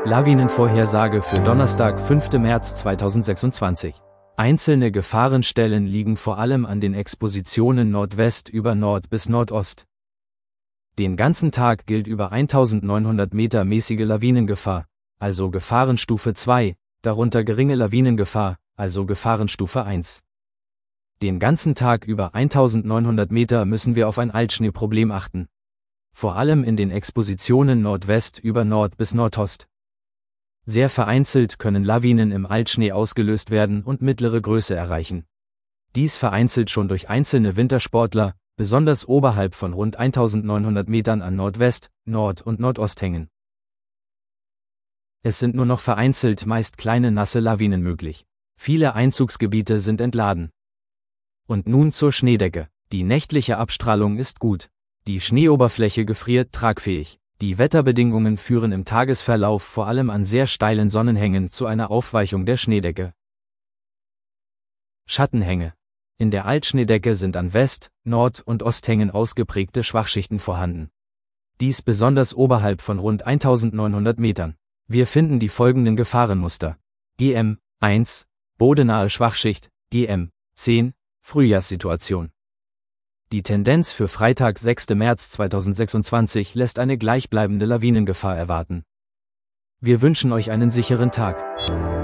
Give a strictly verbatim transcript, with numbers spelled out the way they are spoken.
Lawinenvorhersage für Donnerstag, fünften März zweitausendsechsundzwanzig. Einzelne Gefahrenstellen liegen vor allem an den Expositionen Nordwest über Nord bis Nordost. Den ganzen Tag gilt über eintausendneunhundert Meter mäßige Lawinengefahr, also Gefahrenstufe zwei, darunter geringe Lawinengefahr, also Gefahrenstufe eins. Den ganzen Tag über eintausendneunhundert Meter müssen wir auf ein Altschneeproblem achten. Vor allem in den Expositionen Nordwest über Nord bis Nordost. Sehr vereinzelt können Lawinen im Altschnee ausgelöst werden und mittlere Größe erreichen. Dies vereinzelt schon durch einzelne Wintersportler, besonders oberhalb von rund eintausendneunhundert Metern an Nordwest, Nord- und Nordosthängen. Es sind nur noch vereinzelt meist kleine nasse Lawinen möglich. Viele Einzugsgebiete sind entladen. Und nun zur Schneedecke. Die nächtliche Abstrahlung ist gut. Die Schneeoberfläche gefriert tragfähig. Die Wetterbedingungen führen im Tagesverlauf vor allem an sehr steilen Sonnenhängen zu einer Aufweichung der Schneedecke. Schattenhänge. In der Altschneedecke sind an West-, Nord- und Osthängen ausgeprägte Schwachschichten vorhanden. Dies besonders oberhalb von rund eintausendneunhundert Metern. Wir finden die folgenden Gefahrenmuster. G M eins, bodenahe Schwachschicht, G M zehn, Frühjahrssituation. Die Tendenz für Freitag, sechsten März zweitausendsechsundzwanzig lässt eine gleichbleibende Lawinengefahr erwarten. Wir wünschen euch einen sicheren Tag.